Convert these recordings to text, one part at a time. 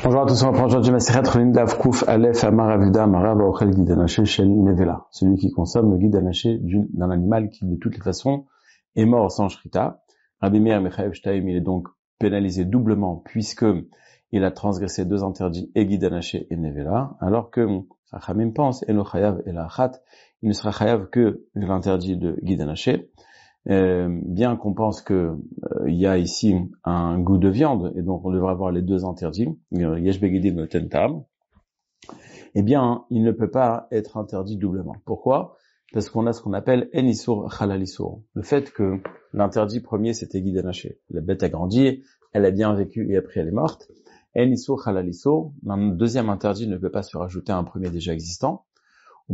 Bonjour à tous, on reprend aujourd'hui Masechet Chulin Daf Kuf Aleph Amar Avuda Amara Vaochel Guid Hanaché Shel Nevela, celui qui consomme le guide hanaché d'un animal qui de toutes les façons est mort sans shrita. Rabbi Meir Mechayev Shtaim, il est donc pénalisé doublement puisque il a transgressé deux interdits, et guide hanaché et Nevela, alors que Chachamim pense Eno Chayav et la Achat, il ne sera Chayav que l'interdit de guide hanaché. Bien qu'on pense que il y a ici un goût de viande et donc on devrait avoir les deux interdits, yesh begidim noten tam, eh bien il ne peut pas être interdit doublement. Pourquoi? Parce qu'on a ce qu'on appelle en isur halal isur. Le fait que l'interdit premier c'était guide hanaché. La bête a grandi, elle a bien vécu et après elle est morte. En isur halal isur, un deuxième interdit ne peut pas se rajouter à un premier déjà existant. Si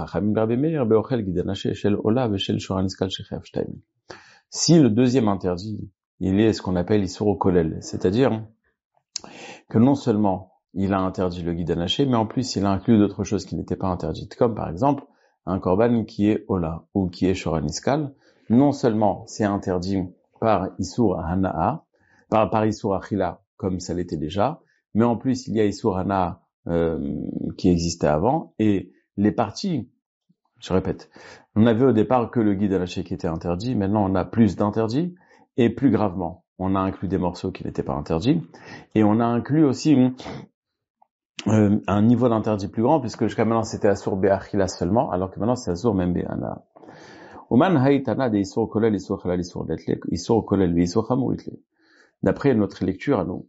le deuxième interdit, il est ce qu'on appelle Isur Kolel, c'est-à-dire que non seulement il a interdit le guide hanaché, mais en plus il a inclus d'autres choses qui n'étaient pas interdites, comme par exemple un korban qui est Ola ou qui est Shoraniskal. Non seulement c'est interdit par Isur Hanaa, par Isur Achila, comme ça l'était déjà, mais en plus il y a Isur Hanaa qui existait avant, et les parties, je répète, on avait au départ que le guide hanaché qui était interdit, maintenant on a plus d'interdits, et plus gravement, on a inclus des morceaux qui n'étaient pas interdits, et on a inclus aussi un niveau d'interdit plus grand, puisque jusqu'à maintenant c'était Asur Be'achila seulement, alors que maintenant c'est Asur même Be'ana. Oman haïtana de Isur Kolel, Isur Halal, Isur Letle, Isur Kolel, Isur Hamur Itle. D'après notre lecture à nous,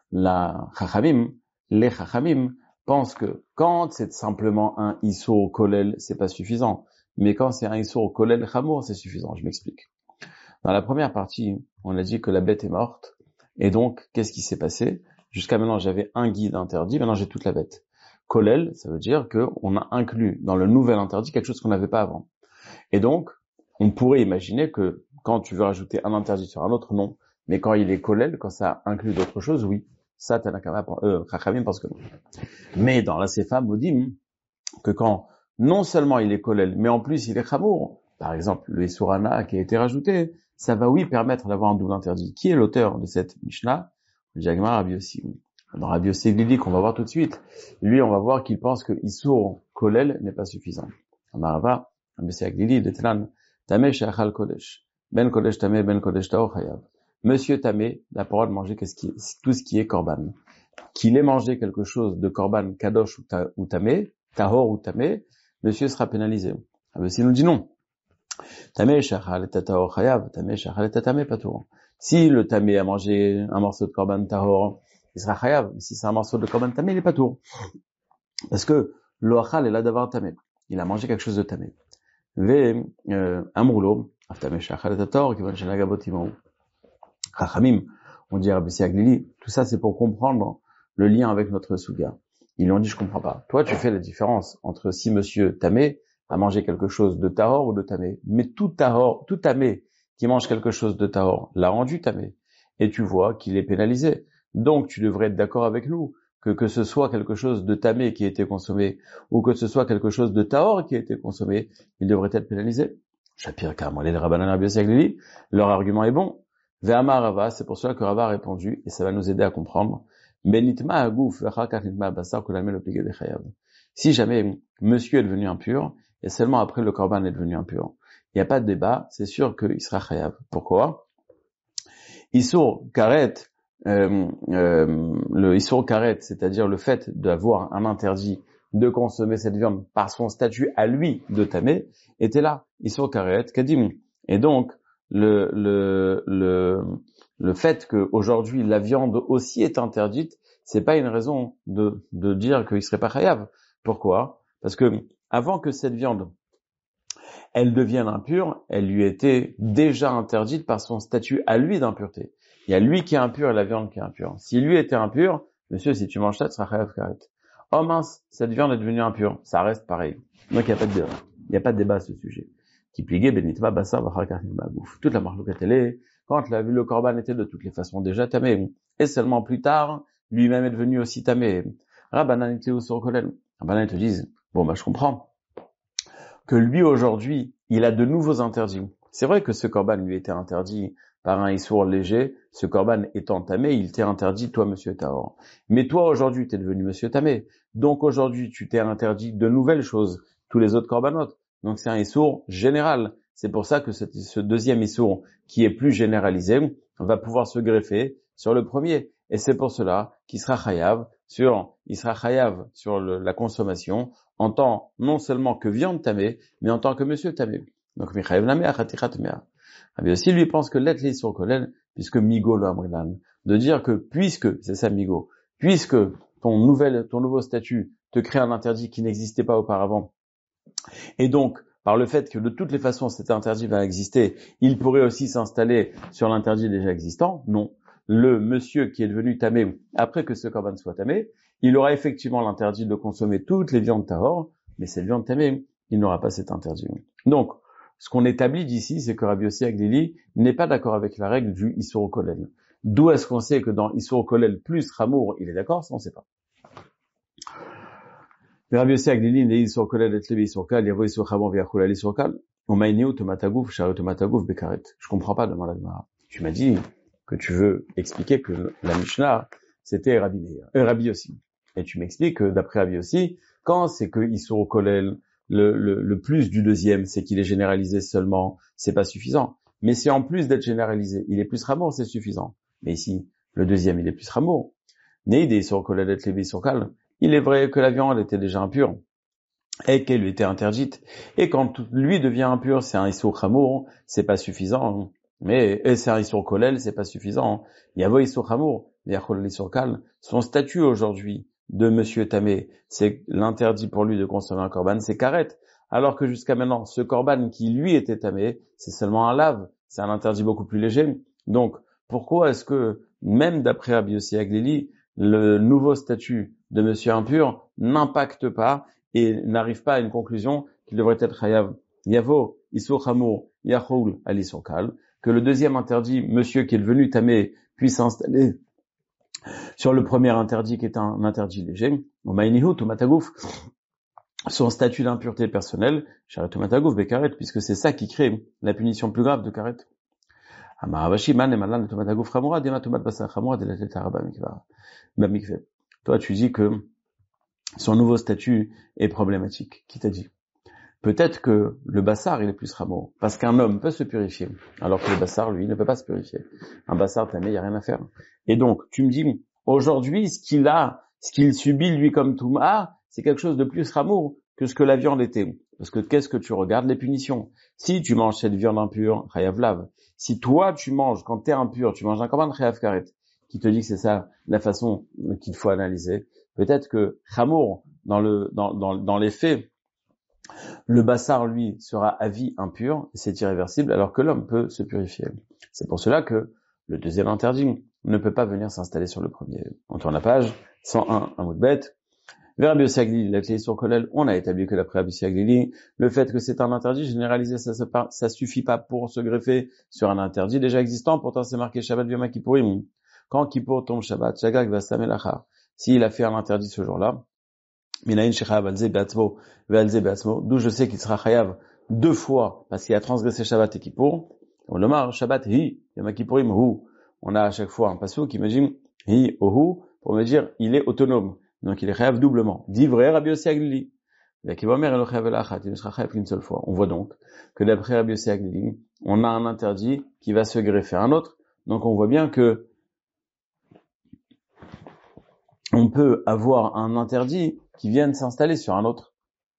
les Chachamim pensent que quand c'est simplement un Isur Kolel, c'est pas suffisant. Mais quand c'est un Isur Kolel Hamur, c'est suffisant. Je m'explique. Dans la première partie, on a dit que la bête est morte. Et donc, qu'est-ce qui s'est passé? Jusqu'à maintenant, j'avais un guide interdit. Maintenant, j'ai toute la bête. Kolel, ça veut dire qu'on a inclus dans le nouvel interdit quelque chose qu'on n'avait pas avant. Et donc, on pourrait imaginer que quand tu veux rajouter un interdit sur un autre, non. Mais quand il est Kolel, quand ça inclut d'autres choses, oui. Ça, Tanakama, Chachamim pense que non. Mais dans la Sefa, Modim, que quand non seulement il est Kolel, mais en plus il est Chamour, par exemple, le Isurana qui a été rajouté, ça va oui permettre d'avoir un double interdit. Qui est l'auteur de cette Mishnah? Le Jagmar Rabbi Yossi. Dans Rabbi Yossi Glili, qu'on va voir tout de suite, lui, on va voir qu'il pense que Isur Kolel n'est pas suffisant. Amarava, Rabbi Yossi Glili, de Telan, Tameh Shachal Kodesh, Ben Kodesh Tameh, Ben Kodesh Taor Chayav. Monsieur Tamé n'a pas le droit de manger tout ce qui est korban. Qu'il ait mangé quelque chose de korban kadosh ou tamé, tahor ou tamé, monsieur sera pénalisé. Si nous dit non. Tamé shachal et tahor chayav, tamé shachal et tamé patour. Si le tamé a mangé un morceau de korban tahor, il sera chayav. Si c'est un morceau de korban tamé, il est patour. Parce que l'oachal est là d'avoir tamé. Il a mangé quelque chose de tamé. Ve amroulo, tamé shachal et tahor, qui va chez la gabotimou. Chachamim, on dit Rabbi Siaglili, tout ça c'est pour comprendre le lien avec notre Suga. Ils lui ont dit, je comprends pas. Toi, tu fais la différence entre si monsieur Tamé a mangé quelque chose de Tahor ou de Tamé. Mais tout Tamé qui mange quelque chose de Tahor l'a rendu Tamé. Et tu vois qu'il est pénalisé. Donc, tu devrais être d'accord avec nous que ce soit quelque chose de Tamé qui a été consommé ou que ce soit quelque chose de Tahor qui a été consommé, il devrait être pénalisé. Shapir Karmolé, le Rabbanan Rabbi Siaglili, leur argument est bon. Ve'amar Rava, c'est pour cela que Rava a répondu, et ça va nous aider à comprendre. Si jamais monsieur est devenu impur, et seulement après le korban est devenu impur, il n'y a pas de débat, c'est sûr qu'il sera chayav. Pourquoi? Isur karet, le isur karet, c'est-à-dire le fait d'avoir un interdit de consommer cette viande par son statut à lui de tamé, était là. Isur karet, kadim. Et donc, le fait qu'aujourd'hui la viande aussi est interdite, c'est pas une raison de dire qu'il serait pas chayav. Pourquoi? Parce que avant que cette viande elle devienne impure, elle lui était déjà interdite par son statut à lui d'impureté. Il y a lui qui est impur et la viande qui est impure. Si lui était impur, monsieur, si tu manges ça, tu seras chayav karet. Oh mince, cette viande est devenue impure, ça reste pareil. Donc il n'y a pas de débat. Il n'y a pas de débat à ce sujet. Qui pliguait benitma bassa vachakachim bagouf. Toute la marlouka télé, quand le korban était de toutes les façons déjà tamé, et seulement plus tard, lui-même est devenu aussi tamé. Rabbanan itleu sur kolel. Rabbanan te disent, bon je comprends que lui aujourd'hui, il a de nouveaux interdits. C'est vrai que ce korban lui était interdit par un issour léger, ce korban étant tamé, il t'est interdit, toi, monsieur Tahor. Mais toi, aujourd'hui, t'es devenu monsieur tamé. Donc, aujourd'hui, tu t'es interdit de nouvelles choses, tous les autres korbanot. Donc, c'est un issour général. C'est pour ça que ce deuxième issour, qui est plus généralisé, va pouvoir se greffer sur le premier. Et c'est pour cela qu'il sera chayav sur la consommation en tant non seulement que viande tamée, mais en tant que monsieur tamé. Donc, Michael Namea, Chatichat Mea. Rabbi aussi lui pense que l'être les sur kolel, puisque Migo le Amrilan, de dire que c'est ça Migo, puisque ton nouveau statut te crée un interdit qui n'existait pas auparavant, et donc, par le fait que de toutes les façons cet interdit va exister, il pourrait aussi s'installer sur l'interdit déjà existant. Non. Le monsieur qui est devenu tamé, après que ce korban soit tamé, il aura effectivement l'interdit de consommer toutes les viandes tahor, mais cette viande tamée, il n'aura pas cet interdit. Donc, ce qu'on établit d'ici, c'est que Rabbi Yossi Aglili n'est pas d'accord avec la règle du Issour Kolel. D'où est-ce qu'on sait que dans Issour Kolel plus Ramour, il est d'accord? Ça, on ne sait pas. Rabbi Yossi Aglili n'est Issour Kolel et Levi Issour Kal, Yavo Issour Chamor Viachul al Issour Kal, Omaïniou Tomatagouf, Chari Tomatagouf Bekaret. Je comprends pas, demande l'Agmara. Tu m'as dit que tu veux expliquer que la Mishnah, c'était Rabbi Yossi. Et tu m'expliques que d'après Rabbi Yossi, quand c'est que Issour Kolel, le plus du deuxième, c'est qu'il est généralisé seulement, c'est pas suffisant. Mais c'est en plus d'être généralisé, il est plus ramour, c'est suffisant. Mais ici, le deuxième, il est plus ramour. Neide sur Kolelet Levi sur Kal. Il est vrai que la viande était déjà impure et qu'elle lui était interdite. Et quand lui devient impur, c'est un Issour Chamour, c'est pas suffisant. Mais c'est un Issour Kolel, c'est pas suffisant. Il y a Issour Chamour, il y a Kolel Issour Kal. Son statut aujourd'hui de monsieur Tamé, c'est l'interdit pour lui de consommer un korban, c'est karet. Alors que jusqu'à maintenant, ce korban qui lui était tamé, c'est seulement un lave, c'est un interdit beaucoup plus léger. Donc, pourquoi est-ce que, même d'après Rabbi Yossi Aglili, le nouveau statut de monsieur impur n'impacte pas et n'arrive pas à une conclusion qu'il devrait être chayav yavo, isur chamour, yachoul, al isur kal, que le deuxième interdit, monsieur qui est devenu tamé, puisse s'installer sur le premier interdit qui est un interdit léger, son statut d'impureté personnelle, puisque c'est ça qui crée la punition plus grave de karet. Toi, tu dis que son nouveau statut est problématique. Qui t'a dit? Peut-être que le bassar, il est plus rameau, parce qu'un homme peut se purifier, alors que le bassar, lui, ne peut pas se purifier. Un bassar tamé, il n'y a rien à faire. Et donc, tu me dis, aujourd'hui, ce qu'il subit, lui, comme Touma, c'est quelque chose de plus rameau que ce que la viande était. Parce que qu'est-ce que tu regardes? Les punitions. Si tu manges cette viande impure, chayav lav. Si toi, tu manges, quand t'es impur, tu manges un korban chayav karet, qui te dit que c'est ça la façon qu'il faut analyser, peut-être que chamour, dans les faits, le bassar, lui, sera à vie impur, c'est irréversible, alors que l'homme peut se purifier. C'est pour cela que le deuxième interdit ne peut pas venir s'installer sur le premier. On tourne la page, 101, un mot de bête. Vers Rabbi Yossi Aglili, la clé sur Kolel, on a établi que d'après Rabbi Yossi Aglili, le fait que c'est un interdit généralisé, ça suffit pas pour se greffer sur un interdit déjà existant, pourtant c'est marqué Shabbat Yom Kippourim. Quand Kippour tombe Shabbat, Shagag va s'amelachar. S'il a fait un interdit ce jour-là, Minaïn Shechav Alze Beatzmo, Ve'alze Beatzmo, d'où je sais qu'il sera chayav deux fois, parce qu'il a transgressé Shabbat et Kippour. On le marre, Shabbat, hi, Yom Kippourim, hu. On a à chaque fois un passou qui me dit, hi, ohu, pour me dire, il est autonome. Donc il est chayav doublement. Dit vrai Rabbi Yossi Aglili. Il ne sera chayav qu'une seule fois. On voit donc que d'après Rabbi Yossi Aglili, on a un interdit qui va se greffer à un autre. Donc on voit bien que on peut avoir un interdit qui vient de s'installer sur un autre.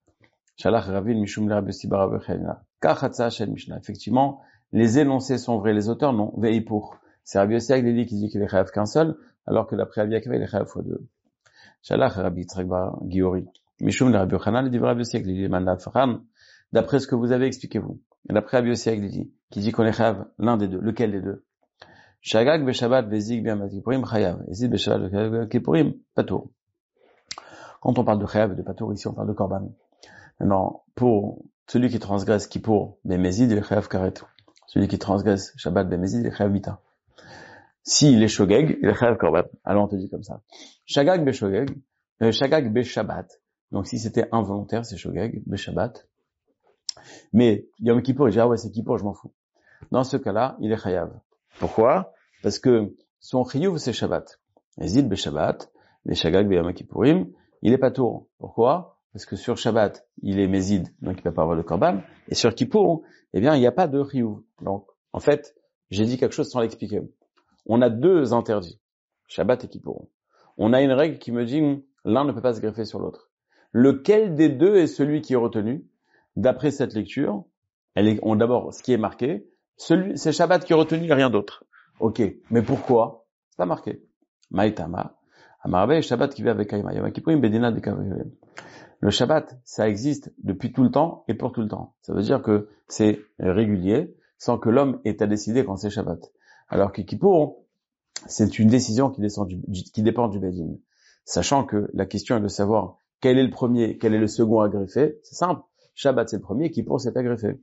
Effectivement, les énoncés sont vrais, les auteurs non. Veipour. C'est Rabbi Yossi Aglili qui dit qu'il est chayav qu'un seul, alors que d'après Rabbi Akiva, il est chayav fois deux. Shalach Rabbi Yitzchak bar Giori. Mishum le Rabbi Yochanan, le dit Rabbi Yossi Aglili, d'après ce que vous avez expliqué vous. Et d'après Rabbi Yossi Aglili, qui dit qu'on est chayav l'un des deux. Lequel des deux? Shagag beshabbat bezik bien Kippurim chayav. Et zid beshabbat Kippurim patour. Quand on parle de chayav et de patour, ici on parle de korban. Maintenant, pour celui qui transgresse Kippour bemezid, il est chayav karet. Celui qui transgresse Shabbat bemezid, il est chayav mita. S'il est shogeg, il est chayav korban. Alors on te dit comme ça. Shagag beshogeg, shagag beshabbat. Donc si c'était involontaire, c'est shogeg beshabbat. Mais Yom Kippour, il dit ah ouais c'est Kippour, je m'en fous. Dans ce cas-là, il est chayav. Pourquoi? Parce que son chiyuv, c'est Shabbat. Ezid be Shabbat, be Shagag be Yom Kippourim, il est pas tour. Pourquoi? Parce que sur Shabbat, il est Mézid, donc il peut pas avoir le Korban. Et sur Kippour, eh bien, il n'y a pas de chiyuv. Donc, en fait, j'ai dit quelque chose sans l'expliquer. On a deux interdits. Shabbat et Kippour. On a une règle qui me dit, l'un ne peut pas se greffer sur l'autre. Lequel des deux est celui qui est retenu? D'après cette lecture, d'abord, ce qui est marqué, c'est Shabbat qui est retenu et rien d'autre. Ok, mais pourquoi? C'est pas marqué. Maïtama, Amarbe, Shabbat qui vit avec Kaima, Yom Kippourim, Bedina de Kavayim. Le Shabbat, ça existe depuis tout le temps et pour tout le temps. Ça veut dire que c'est régulier, sans que l'homme ait à décider quand c'est Shabbat. Alors que Kippour, c'est une décision qui dépend du Bedin. Sachant que la question est de savoir quel est le premier, quel est le second à greffer. C'est simple. Shabbat, c'est le premier, Kippour, c'est à greffer.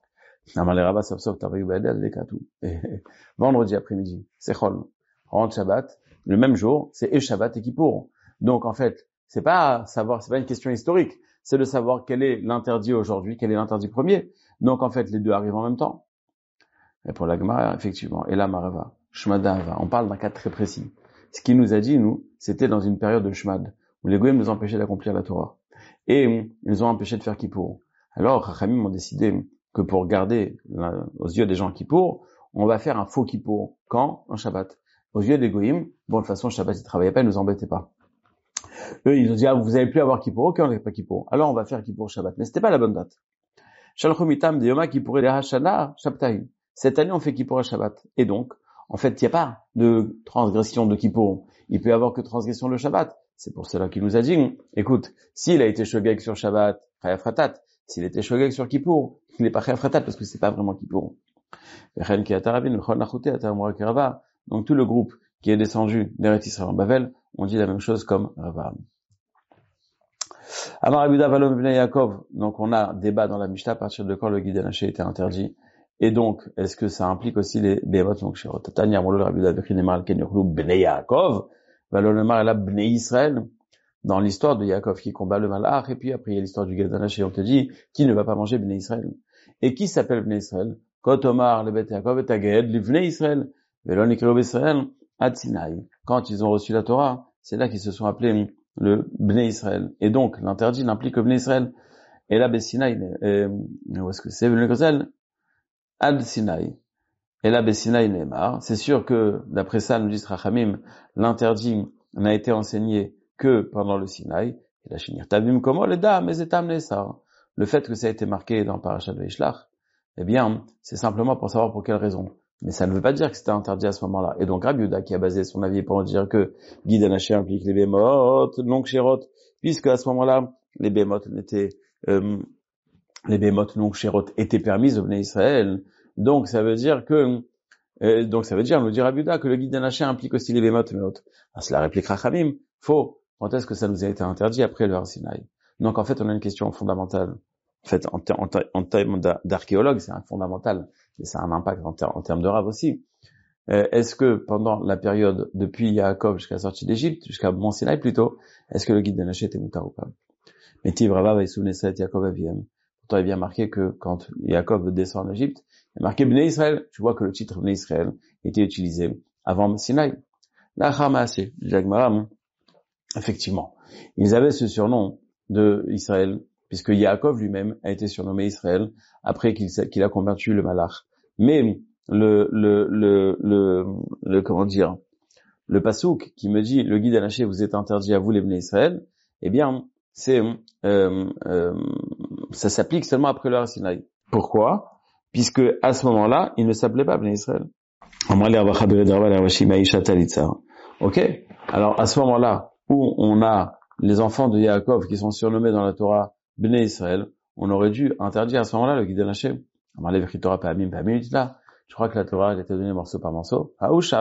Vendredi après-midi, c'est Chol. Rentre Shabbat, le même jour, c'est Shabbat et Kippour. Donc, en fait, c'est pas une question historique. C'est de savoir quel est l'interdit aujourd'hui, quel est l'interdit premier. Donc, en fait, les deux arrivent en même temps. Et pour la Gemara, effectivement. Et là, Marava, Shmada Ava. On parle d'un cas très précis. Ce qu'il nous a dit, nous, c'était dans une période de Shmad, où les Goïms nous empêchaient d'accomplir la Torah. Et ils nous ont empêchés de faire Kippour. Alors, Chachamim ont décidé que pour garder aux yeux des gens Kippour, on va faire un faux Kippour. Quand? En Shabbat. Aux yeux des Goïms, bon, de toute façon, Shabbat, ils travaillaient pas, ils nous embêtaient pas. Eux, ils ont dit, vous avez plus à avoir Kippour. Ok, on n'a pas Kippour. Alors, on va faire Kippour Shabbat. Mais c'était pas la bonne date. Shalchomitam de Yoma Kippour et Hashana Shabtai. Cette année, on fait Kippour à Shabbat. Et donc, en fait, il n'y a pas de transgression de Kippour. Il peut y avoir que transgression le Shabbat. C'est pour cela qu'il nous a dit, écoute, s'il a été shogeg sur Shabbat, Chayav Khatat. S'il était shogeg sur Kippour, il n'est pas Chayav Khatat parce que c'est pas vraiment Kippour. Donc tout le groupe qui est descendu d'Eretz Israël en Bavel, on dit la même chose comme Rava. Amar Abuda Valom Bnei Yaakov. Donc on a débat dans la Mishnah à partir de quand le guide anaché était interdit. Et donc, est-ce que ça implique aussi les Behemot donc Shirot? Tanya Molo Abuda Bechine Mal Ken Yochlu Bnei Yaakov, Valom Mar Ela Bnei Israël. Dans l'histoire de Yaakov qui combat le malach, et puis après il y a l'histoire du guide anaché, on te dit qui ne va pas manger Bnei Israël. Et qui s'appelle Bnei Israël? Kotomar le Bet Yaakov et Taged Livnei Israël. Velon Ikro Israël Ad Sinai. Quand ils ont reçu la Torah, c'est là qu'ils se sont appelés le Bnei Israël. Et donc, l'interdit n'implique que Bnei Israël. Et là, Bessinaï, où est-ce que c'est Bnei Israël? Ad Sinai. Et là, Bessinaï Neymar. C'est sûr que, d'après ça, nous dit Rachamim, l'interdit n'a été enseigné que pendant le Sinaï. Et la Shinir Tabim Komo le Da, mais etam Nesar. Le fait que ça a été marqué dans Parashat Vaishlach, eh bien, c'est simplement pour savoir pour quelle raison. Mais ça ne veut pas dire que c'était interdit à ce moment-là. Et donc, Rabbi Yehuda, qui a basé son avis pour dire que guide anaché implique les bémot, non kshérot, puisque à ce moment-là, les bémot non kshérot étaient permises au Bnei Israël. Donc, ça veut dire, nous dit Rabbi Yehuda, que le guide anaché implique aussi les bémot, c'est la réplique Rachamim. Faux. Quand est-ce que ça nous a été interdit après le Har Sinaï? Donc, en fait, on a une question fondamentale. En fait, en termes d'archéologue, c'est un fondamental, mais ça a un impact en termes de Rav aussi. Est-ce que pendant la période depuis Yaakov jusqu'à la sortie d'Égypte, jusqu'à Mont Sinaï plutôt, est-ce que le guide d'Anaché était moutar ou pas? Mais Tivrava va y souvenir ça Yaakov Aviem. Pourtant, il est bien marqué que quand Yaakov descend en Égypte, il est marqué Bnei Israël. Tu vois que le titre Bnei Israël était utilisé avant Sinaï. La Hamasé, Jagmaram, effectivement, ils avaient ce surnom de Israël, puisque Yaakov lui-même a été surnommé Israël après qu'il a combattu le Malach. Mais le pasouk qui me dit le guide anaché vous est interdit à vous les Bnei Israël, eh bien ça s'applique seulement après le Har Sinaï. Pourquoi? Puisque à ce moment-là, il ne s'appelait pas Bnei Israël. Ok? Alors à ce moment-là où on a les enfants de Yaakov qui sont surnommés dans la Torah Bnei Israël, on aurait dû interdire à ce moment-là le guide anaché. Je crois que la Torah elle était donnée morceau par morceau.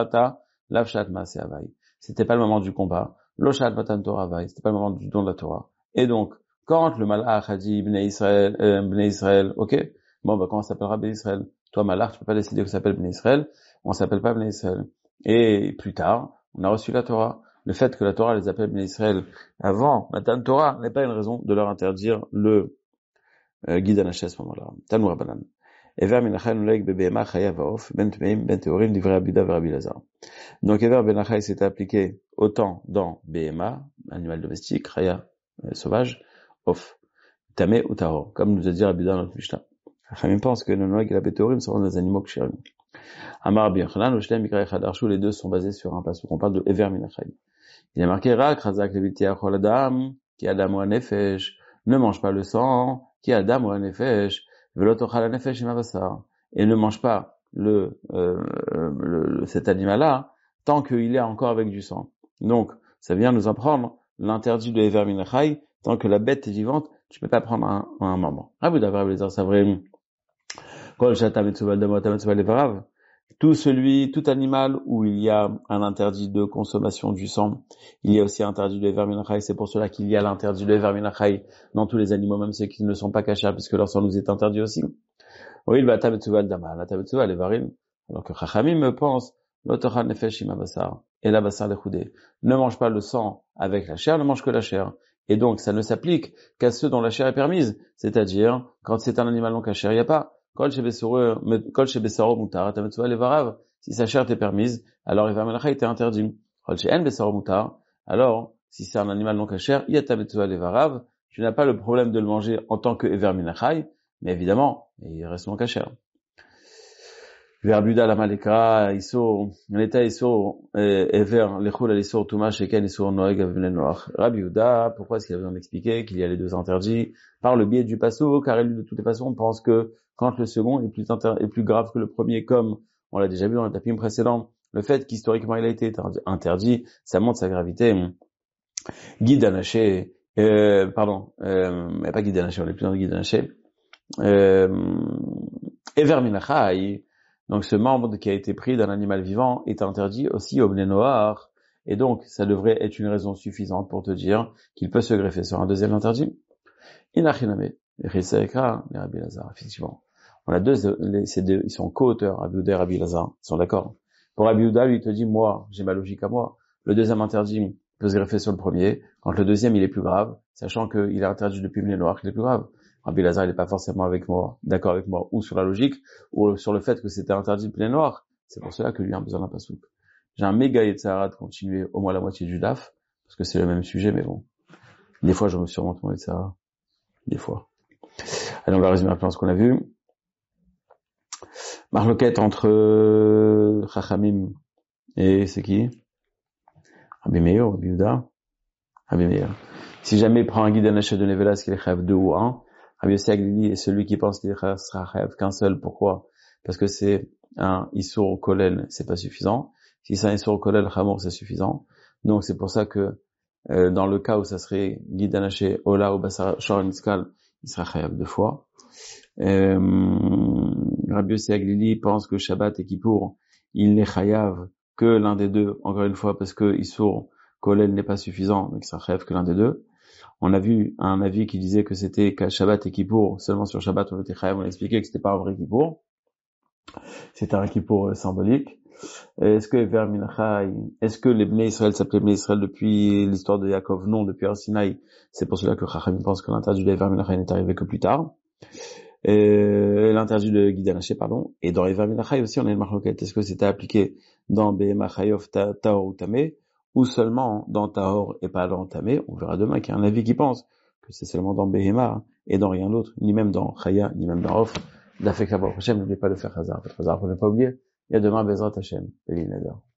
C'était pas le moment du combat. C'était pas le moment du don de la Torah. Et donc, quand le Malach a dit Bnei Israël, ok, bon, bah, quand on s'appellera Bnei Israël? Toi, Malach, tu peux pas décider que ça s'appelle Bnei Israël. On s'appelle pas Bnei Israël. Et plus tard, on a reçu la Torah. Le fait que la Torah les appelle Bnei Israël avant Matan Torah n'est pas une raison de leur interdire le guide anaché à ce moment-là. Tanoura Banan. Ever min achai nolek bebehema chayav haof, ben tmeim, ben teorim, divrei Rabbi Yuda ve Rabbi Elazar. Donc, Ever ben achai s'est appliqué autant dans behema, animal domestique, chaya, sauvage, off, tamé ou tahor, comme nous a dit Rabbi Yuda dans notre Mishnah. Chachamim pense que le noeg et la béthorim sont des animaux kshérim. Amar Rabbi Yochanan, Oshlem, Mikra Echad Arshu, les deux sont basés sur un passage. On parle de Ever min achai. Il est marqué Rak, Razak, Leviti, Achol Adam, qui Adam ou Anefesh, ne mange pas le sang, qui Adam ou Anefesh, Velot Ochal Anefesh et Mavassar, et ne mange pas cet animal-là, tant qu'il est encore avec du sang. Donc, ça vient nous apprendre l'interdit de Ever min achai, tant que la bête est vivante, tu peux pas prendre un moment. Rabbi Davar, les Savrim, Kol Shatam et Tzuval Damo, Tam et Tzuval Levarav, tout animal où il y a un interdit de consommation du sang, il y a aussi interdit de Ever min achai, c'est pour cela qu'il y a l'interdit de Ever min achai dans tous les animaux, même ceux qui ne sont pas cachés, puisque leur sang nous est interdit aussi. Oui, le Tam et Tzuval Dama, la Tam et Tzuval Levarim, alors que Chachamim me pense, L'Otochal Nefesh im Abassar, et la Bassar Lechoudé, ne mange pas le sang avec la chair, ne mange que la chair. Et donc, ça ne s'applique qu'à ceux dont la chair est permise, c'est-à-dire, quand c'est un animal non caché, il n'y a pas. Kol shebesaro mutar, tametsuva levarav. Si sa chair t'est permise, alors Ever min achai t'est interdit. Kol she'en besaro mutar, alors, si c'est un animal non caché, il y a tametsuva levarav. Tu n'as pas le problème de le manger en tant que Ever min achai, mais évidemment, il reste non caché. Verbuda la malekra, l'état iso, Ever, lechul al-isor tuma, sheken isor noeg avne noach. Rabbi Yehuda, pourquoi est-ce qu'il a besoin d'expliquer qu'il y a les deux interdits? Par le biais du passo, car lui, de toutes les façons, on pense que quand le second est plus grave que le premier, comme on l'a déjà vu dans le tapim précédent, le fait qu'historiquement il a été interdit, ça montre sa gravité. Guide anaché, mais pas guide anaché, on est plus dans le guide anaché. Ever min achai, donc ce membre qui a été pris d'un animal vivant est interdit aussi au bnei noach, et donc ça devrait être une raison suffisante pour te dire qu'il peut se greffer sur un deuxième interdit. Inachiname, Rabbi Elazar, effectivement. On a ils sont co-auteurs, Rabbi Yehuda et Rabbi Elazar, ils sont d'accord. Pour Rabbi Yehuda, lui, il te dit, moi, j'ai ma logique à moi. Le deuxième interdit peut se greffer sur le premier, quand le deuxième, il est plus grave, sachant qu'il est interdit depuis bnei noach, il est plus grave. Rabbi Elazar, il n'est pas forcément d'accord avec moi, ou sur la logique, ou sur le fait que c'était interdit de bnei noach. C'est pour cela que lui a besoin d'un pasouk. J'ai un méga yetzara de continuer au moins la moitié du daf, parce que c'est le même sujet, mais bon. Des fois, je me surmonte mon yetzara. Des fois. Allez, on va résumer un peu ce qu'on a vu. Marloquette entre Chachamim et c'est qui? Rabbi Meir, Rabbi Yehuda. Rabbi Meir. Si jamais il prend un guide anaché de Nevela, est-ce qu'il est chayav 2 ou 1? Rabbi Yossi Aglili est celui qui pense qu'il sera chayav qu'un seul. Pourquoi? Parce que c'est un Issour Kolel, c'est pas suffisant. Si c'est un Issour Kolel Chamour, c'est suffisant. Donc c'est pour ça que dans le cas où ça serait guide anaché Ola ou Basar Shor Niskal, il sera chayav 2 fois. Rabbi Yossi Aglili pense que Shabbat et Kippour, il n'est chayav que l'un des deux, encore une fois, parce que Issour Kolel n'est pas suffisant, donc il sera chayav que l'un des deux. On a vu un avis qui disait que c'était Shabbat et Kippour, seulement sur Shabbat on était chayav, on a expliqué que c'était pas un vrai Kippour, c'était un Kippour symbolique. Est-ce que Ever min achai, est-ce que les Bnei Israël s'appelaient Bnei Israël depuis l'histoire de Yaakov? Non, depuis Har Sinaï. C'est pour cela que Chachamim pense que l'interdit de Ever min achai n'est arrivé que plus tard. L'interdit de guide anaché, pardon. Et dans Ever min achai aussi, on a une marloquette. Est-ce que c'était appliqué dans Behema Chayov Tahor ou Tamé, ou seulement dans Tahor et pas dans Tamé? On verra demain qu'il y a un avis qui pense que c'est seulement dans Behema et dans rien d'autre, ni même dans Chaya, ni même dans Off. D'Afek Hashem, n'oubliez pas de faire Hazar. Faites Hazar, faut ne pas oublier. Il y a demain Bezrat Hashem.